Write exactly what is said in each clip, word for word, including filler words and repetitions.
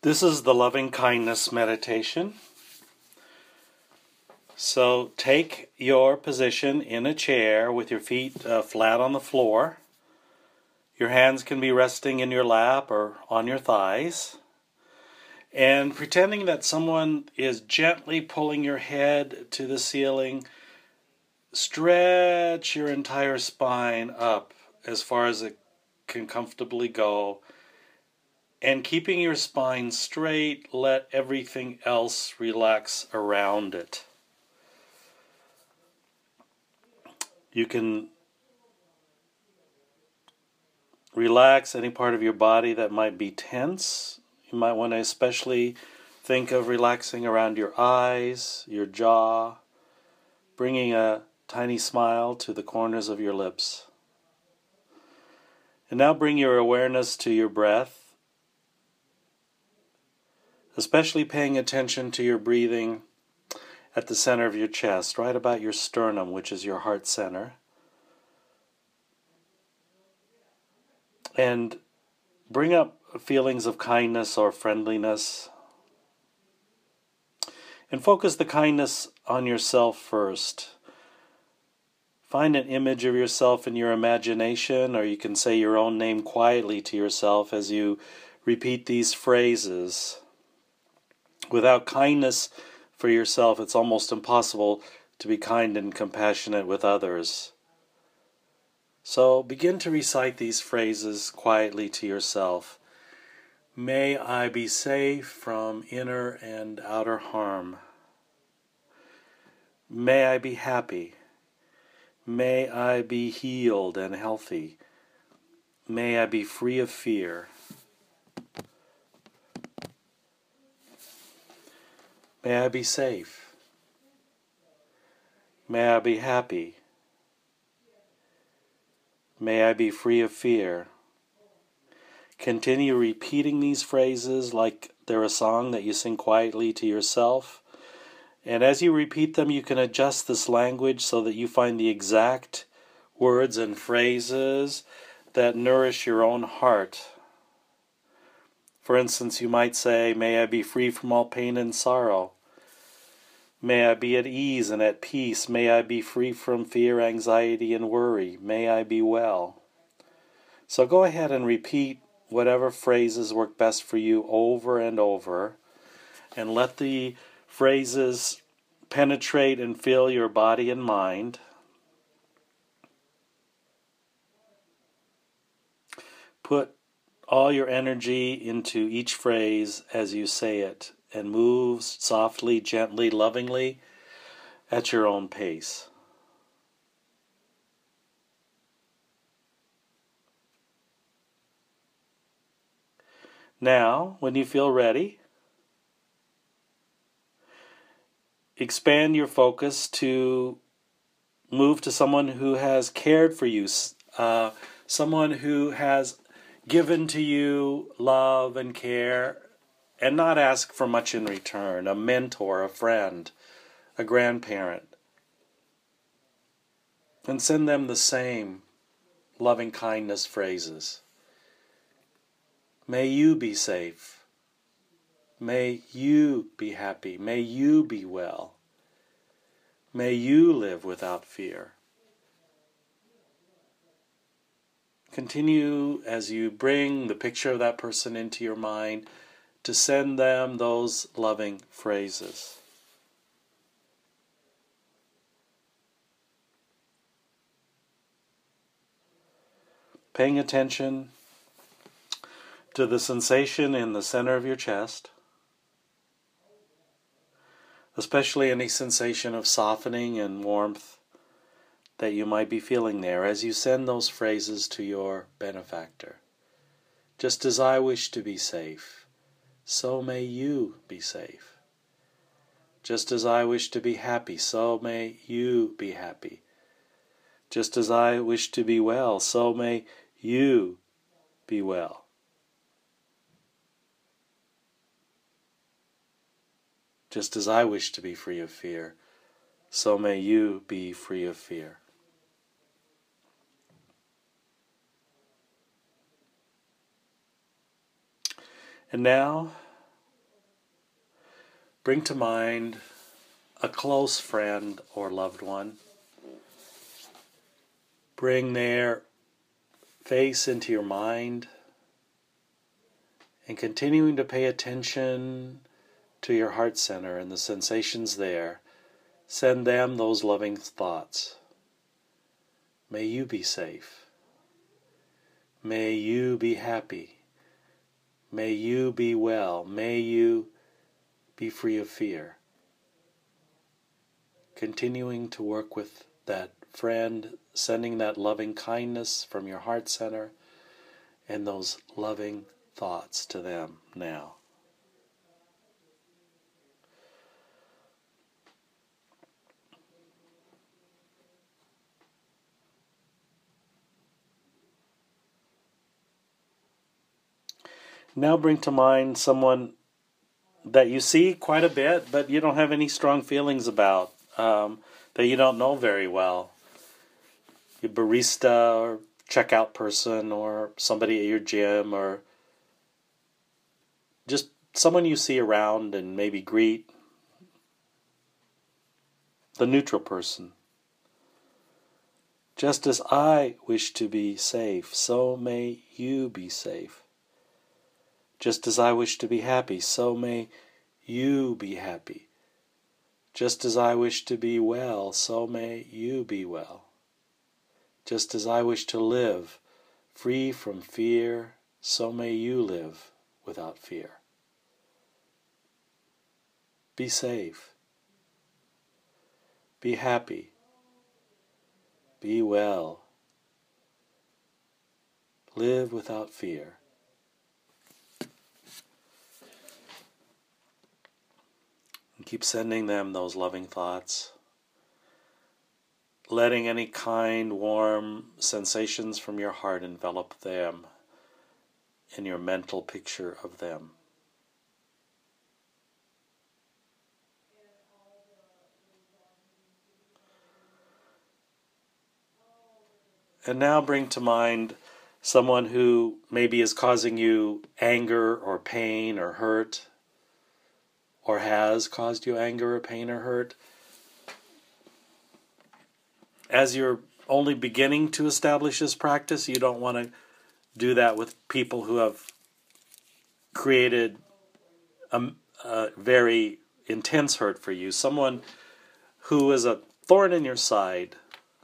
This is the loving kindness meditation. So take your position in a chair with your feet uh, flat on the floor. Your hands can be resting in your lap or on your thighs. And pretending that someone is gently pulling your head to the ceiling, stretch your entire spine up as far as it can comfortably go. And keeping your spine straight, let everything else relax around it. You can relax any part of your body that might be tense. You might want to especially think of relaxing around your eyes, your jaw, bringing a tiny smile to the corners of your lips. And now bring your awareness to your breath, especially paying attention to your breathing at the center of your chest, right about your sternum, which is your heart center. And bring up feelings of kindness or friendliness. And focus the kindness on yourself first. Find an image of yourself in your imagination, or you can say your own name quietly to yourself as you repeat these phrases. Without kindness for yourself, it's almost impossible to be kind and compassionate with others. So begin to recite these phrases quietly to yourself. May I be safe from inner and outer harm. May I be happy. May I be healed and healthy. May I be free of fear. May I be safe. May I be happy. May I be free of fear. Continue repeating these phrases like they're a song that you sing quietly to yourself. And as you repeat them, you can adjust this language so that you find the exact words and phrases that nourish your own heart. For instance, you might say, may I be free from all pain and sorrow. May I be at ease and at peace. May I be free from fear, anxiety, and worry. May I be well. So go ahead and repeat whatever phrases work best for you over and over, and let the phrases penetrate and fill your body and mind. Put all your energy into each phrase as you say it, and move softly, gently, lovingly at your own pace. Now, when you feel ready, expand your focus to move to someone who has cared for you, uh, someone who has given to you love and care and not ask for much in return, a mentor, a friend, a grandparent. And send them the same loving kindness phrases. May you be safe. May you be happy. May you be well. May you live without fear. Continue as you bring the picture of that person into your mind to send them those loving phrases. Paying attention to the sensation in the center of your chest, especially any sensation of softening and warmth that you might be feeling there as you send those phrases to your benefactor. Just as I wish to be safe, so may you be safe. Just as I wish to be happy, so may you be happy. Just as I wish to be well, so may you be well. Just as I wish to be free of fear, so may you be free of fear. And now, bring to mind a close friend or loved one. Bring their face into your mind and continuing to pay attention to your heart center and the sensations there. Send them those loving thoughts. May you be safe. May you be happy. May you be well. May you be free of fear. Continuing to work with that friend, sending that loving kindness from your heart center and those loving thoughts to them now. Now bring to mind someone that you see quite a bit, but you don't have any strong feelings about, um, that you don't know very well. Your barista or checkout person or somebody at your gym or just someone you see around and maybe greet. The neutral person. Just as I wish to be safe, so may you be safe. Just as I wish to be happy, so may you be happy. Just as I wish to be well, so may you be well. Just as I wish to live free from fear, so may you live without fear. Be safe. Be happy. Be well. Live without fear. And keep sending them those loving thoughts. Letting any kind, warm sensations from your heart envelop them in your mental picture of them. And now bring to mind someone who maybe is causing you anger or pain or hurt, or has caused you anger or pain or hurt. As you're only beginning to establish this practice, you don't want to do that with people who have created a, a very intense hurt for you. Someone who is a thorn in your side.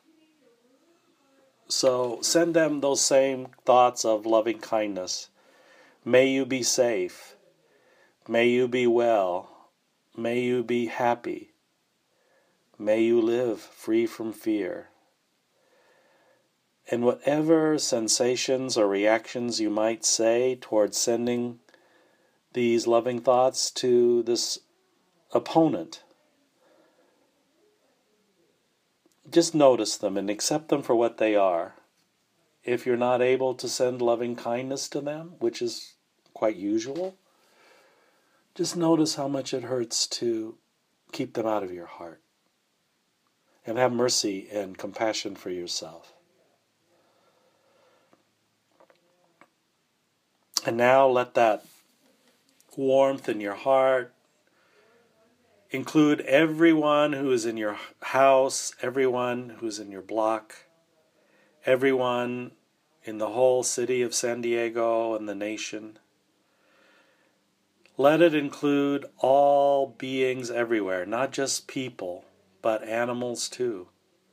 So send them those same thoughts of loving kindness. May you be safe. May you be well. May you be happy. May you live free from fear. And whatever sensations or reactions you might say towards sending these loving thoughts to this opponent, just notice them and accept them for what they are. If you're not able to send loving kindness to them, which is quite usual, just notice how much it hurts to keep them out of your heart. And have mercy and compassion for yourself. And now let that warmth in your heart include everyone who is in your house, everyone who is in your block, everyone in the whole city of San Diego and the nation. Let it include all beings everywhere, not just people, but animals too.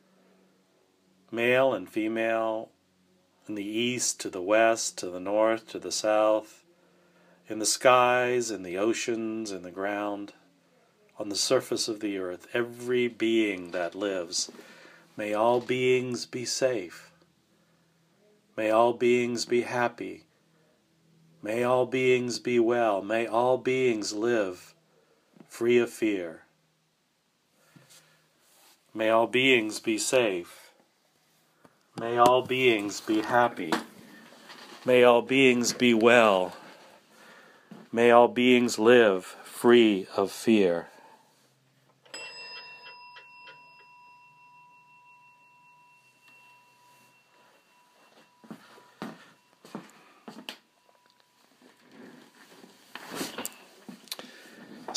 Male and female, in the east to the west, to the north to the south, in the skies, in the oceans, in the ground, on the surface of the earth, every being that lives. May all beings be safe. May all beings be happy. May all beings be well. May all beings live free of fear. May all beings be safe. May all beings be happy. May all beings be well. May all beings live free of fear.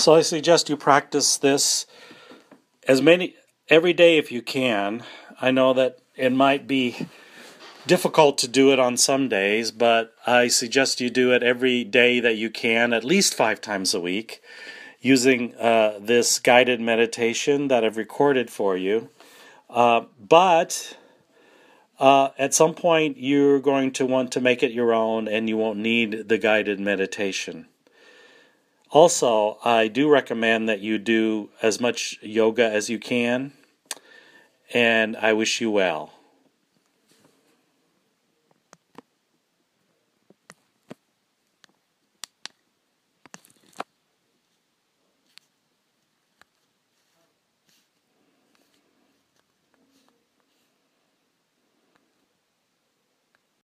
So I suggest you practice this as many every day if you can. I know that it might be difficult to do it on some days, but I suggest you do it every day that you can, at least five times a week, using uh, this guided meditation that I've recorded for you. Uh, but uh, at some point, you're going to want to make it your own, and you won't need the guided meditation. Also, I do recommend that you do as much yoga as you can, and I wish you well.